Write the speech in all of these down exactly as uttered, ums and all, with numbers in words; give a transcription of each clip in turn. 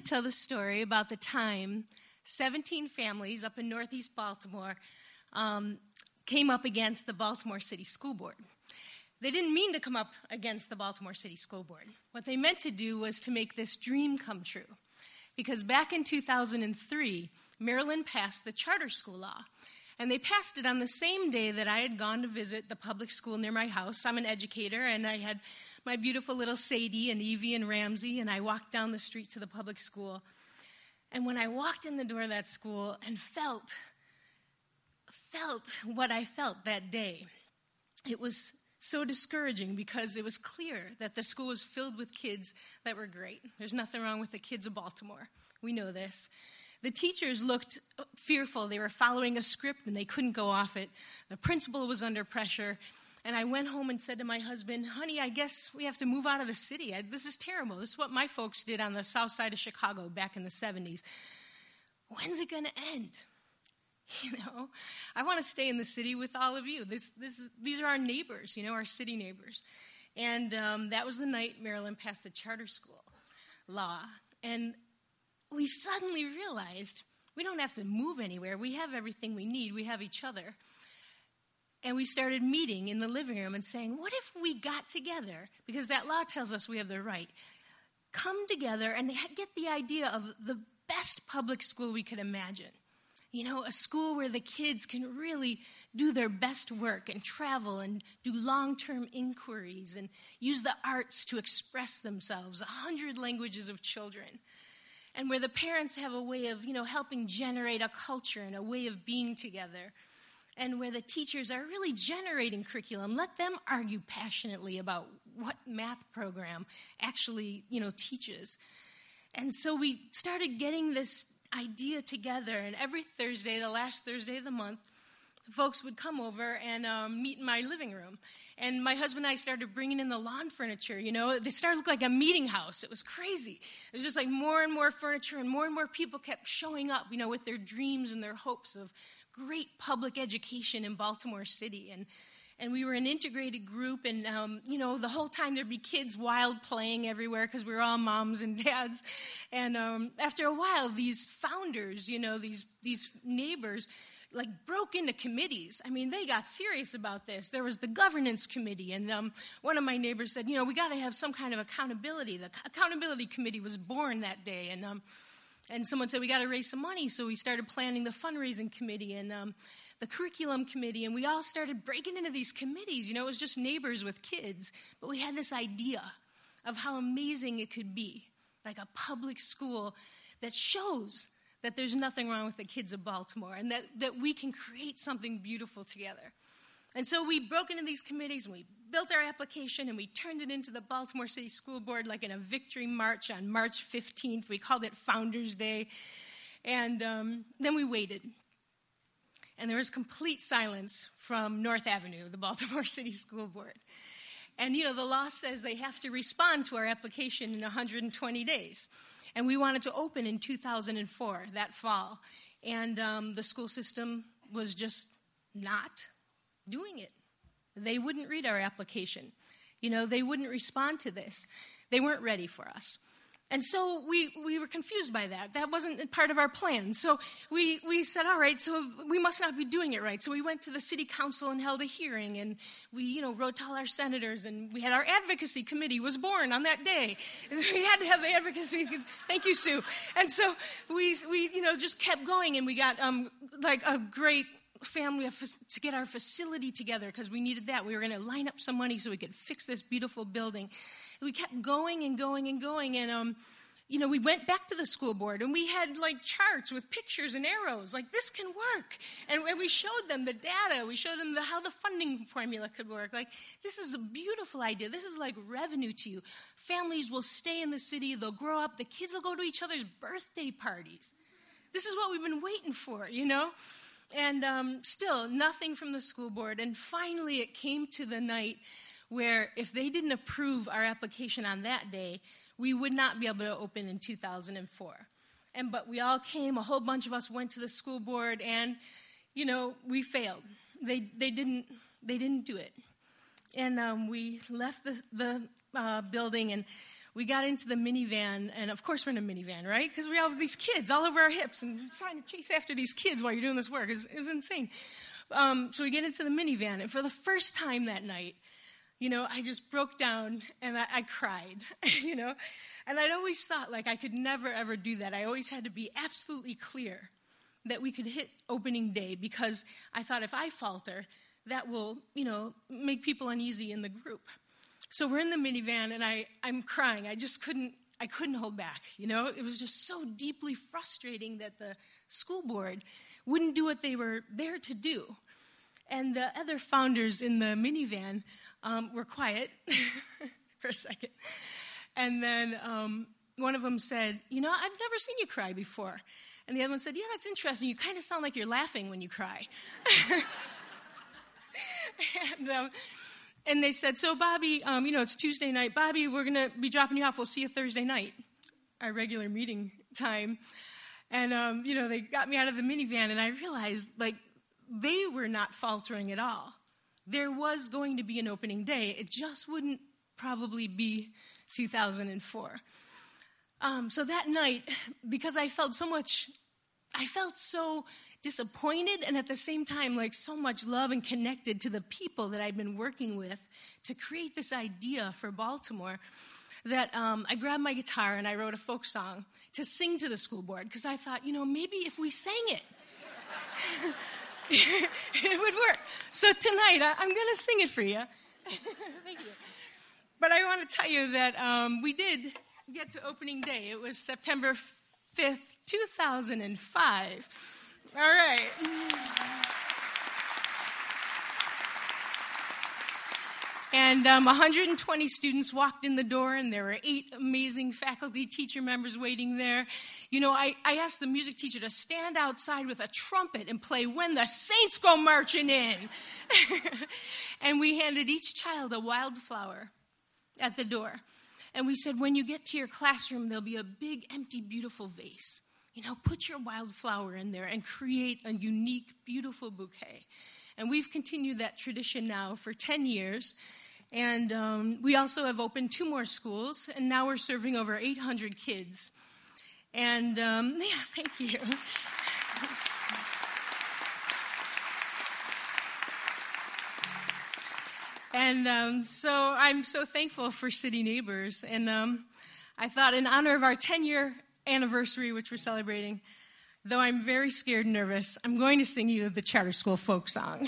tell the story about the time seventeen families up in Northeast Baltimore um, came up against the Baltimore City School Board. They didn't mean to come up against the Baltimore City School Board. What they meant to do was to make this dream come true. Because back in two thousand three, Maryland passed the charter school law. And they passed it on the same day that I had gone to visit the public school near my house. I'm an educator, and I had my beautiful little Sadie and Evie and Ramsey, and I walked down the street to the public school. And when I walked in the door of that school and felt, felt what I felt that day, it was so discouraging because it was clear that the school was filled with kids that were great. There's nothing wrong with the kids of Baltimore. We know this. The teachers looked fearful. They were following a script and they couldn't go off it. The principal was under pressure. And I went home and said to my husband, honey, I guess we have to move out of the city. I, this is terrible. This is what my folks did on the south side of Chicago back in the seventies. When's it going to end? You know, I want to stay in the city with all of you. This, this is, these are our neighbors, you know, our city neighbors. And um, that was the night Maryland passed the charter school law. And we suddenly realized we don't have to move anywhere. We have everything we need. We have each other. And we started meeting in the living room and saying, what if we got together? Because that law tells us we have the right. Come together and get the idea of the best public school we could imagine. You know, a school where the kids can really do their best work and travel and do long-term inquiries and use the arts to express themselves, a hundred languages of children. And where the parents have a way of, you know, helping generate a culture and a way of being together. And where the teachers are really generating curriculum. Let them argue passionately about what math program actually, you know, teaches. And so we started getting this idea together, and every Thursday, the last Thursday of the month, folks would come over and um, meet in my living room. And my husband and I started bringing in the lawn furniture, you know. They started to look like a meeting house. It was crazy. It was just like more and more furniture, and more and more people kept showing up, you know, with their dreams and their hopes of great public education in Baltimore City. And And we were an integrated group, and, um, you know, the whole time there'd be kids wild playing everywhere because we were all moms and dads. And um, after a while, these founders, you know, these these neighbors, like, broke into committees. I mean, they got serious about this. There was the governance committee, and um, one of my neighbors said, you know, we got to have some kind of accountability. The accountability committee was born that day, and um, and someone said, we got to raise some money, so we started planning the fundraising committee, and um, the curriculum committee, and we all started breaking into these committees. You know, it was just neighbors with kids, but we had this idea of how amazing it could be, like a public school that shows that there's nothing wrong with the kids of Baltimore, and that, that we can create something beautiful together. And so we broke into these committees, and we built our application, and we turned it into the Baltimore City School Board like in a victory march on March fifteenth. We called it Founders Day. And um, then we waited. And there was complete silence from North Avenue, the Baltimore City School Board. And, you know, the law says they have to respond to our application in one hundred twenty days. And we wanted to open in two thousand four, that fall. And um, the school system was just not doing it. They wouldn't read our application. You know, they wouldn't respond to this. They weren't ready for us. And so we, we were confused by that. That wasn't part of our plan. So we, we said, all right, so we must not be doing it right. So we went to the city council and held a hearing, and we, you know, wrote to all our senators, and we had our advocacy committee was born on that day. We had to have the advocacy. Thank you, Sue. And so we, we, you know, just kept going, and we got um, like a great family to get our facility together because we needed that. We were going to line up some money so we could fix this beautiful building. We kept going and going and going, and um, you know, we went back to the school board, and we had like charts with pictures and arrows, like this can work. And, and we showed them the data. We showed them the, how the funding formula could work. Like, this is a beautiful idea. This is like revenue to you. Families will stay in the city. They'll grow up. The kids will go to each other's birthday parties. This is what we've been waiting for, you know. And um, still, nothing from the school board. And finally, it came to the night where if they didn't approve our application on that day, we would not be able to open in two thousand four. And but we all came, a whole bunch of us went to the school board, and, you know, we failed. They they didn't they didn't do it. And um, we left the, the uh, building, and we got into the minivan, and of course we're in a minivan, right? Because we all have these kids all over our hips, and trying to chase after these kids while you're doing this work is, is insane. Um, so we get into the minivan, and for the first time that night, you know, I just broke down, and I, I cried, you know? And I'd always thought, like, I could never, ever do that. I always had to be absolutely clear that we could hit opening day, because I thought if I falter, that will, you know, make people uneasy in the group. So we're in the minivan, and I, I'm crying. I just couldn't, I couldn't hold back, you know? It was just so deeply frustrating that the school board wouldn't do what they were there to do. And the other founders in the minivan um, were quiet for a second. And then um, one of them said, you know, I've never seen you cry before. And the other one said, yeah, that's interesting. You kind of sound like you're laughing when you cry. and, um, and they said, so Bobby, um, you know, it's Tuesday night. Bobby, we're going to be dropping you off. We'll see you Thursday night, our regular meeting time. And, um, you know, they got me out of the minivan, and I realized, like, they were not faltering at all. There was going to be an opening day. It just wouldn't probably be two thousand four. Um, so that night, because I felt so much, I felt so disappointed, and at the same time, like, so much love and connected to the people that I'd been working with to create this idea for Baltimore, that um, I grabbed my guitar and I wrote a folk song to sing to the school board, because I thought, you know, maybe if we sang it, it would work. So tonight, I, I'm going to sing it for you. Thank you. But I want to tell you that um, we did get to opening day. It was September fifth, two thousand five. All right. And um, one hundred twenty students walked in the door, and there were eight amazing faculty teacher members waiting there. You know, I, I asked the music teacher to stand outside with a trumpet and play When the Saints Go Marching In. And we handed each child a wildflower at the door. And we said, when you get to your classroom, there'll be a big, empty, beautiful vase. You know, put your wildflower in there and create a unique, beautiful bouquet. And we've continued that tradition now for ten years. And um, we also have opened two more schools, and now we're serving over eight hundred kids. And, um, yeah, thank you. And um, so I'm so thankful for City Neighbors. And um, I thought, in honor of our ten-year anniversary, which we're celebrating, though I'm very scared and nervous, I'm going to sing you the Charter School folk song.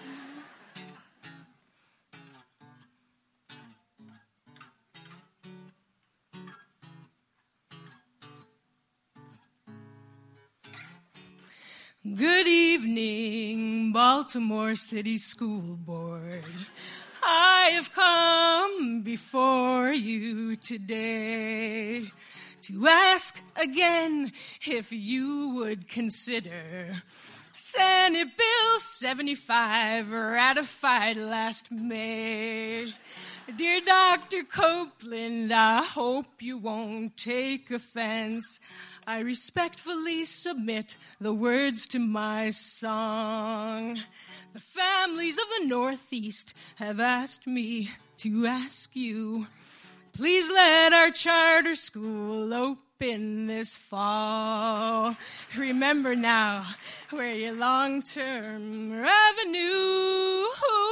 Good evening, Baltimore City School Board. I have come before you today to ask again if you would consider Senate Bill seventy-five, ratified last May. Dear Doctor Copeland, I hope you won't take offense. I respectfully submit the words to my song. The families of the Northeast have asked me to ask you, please let our charter school open this fall. Remember now, where your long-term revenue.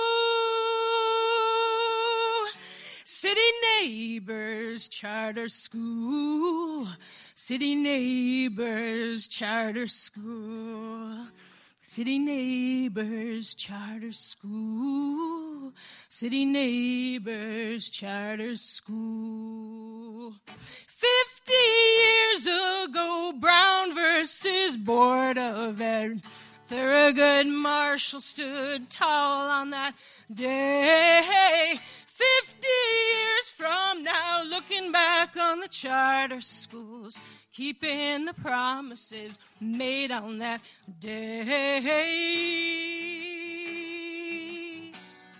City Neighbors Charter School. City Neighbors Charter School. City Neighbors Charter School. City Neighbors Charter School. Fifty years ago, Brown versus Board of Ed. Thurgood Marshall stood tall on that day. Fifty years from now, looking back on the charter schools, keeping the promises made on that day.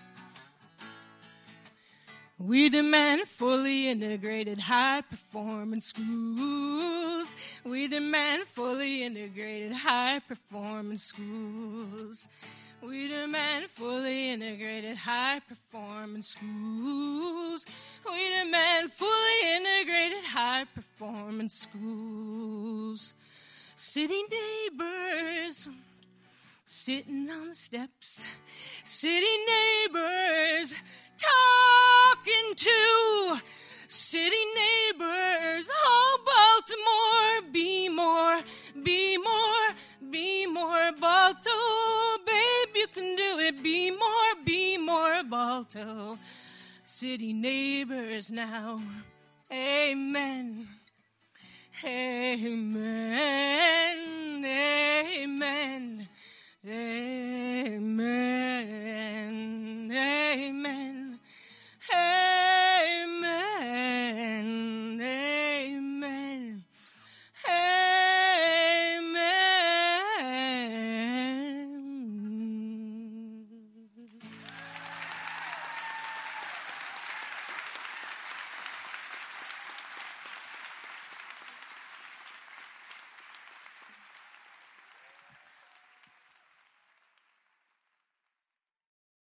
We demand fully integrated high-performance schools. We demand fully integrated high-performance schools. We demand fully integrated high-performance schools. We demand fully integrated high-performance schools. City neighbors sitting on the steps. City neighbors talking to city neighbors. Oh, Baltimore, be more, be more, be more Balto. Babe, you can do it. Be more, be more Balto. City neighbors now. Amen. Amen.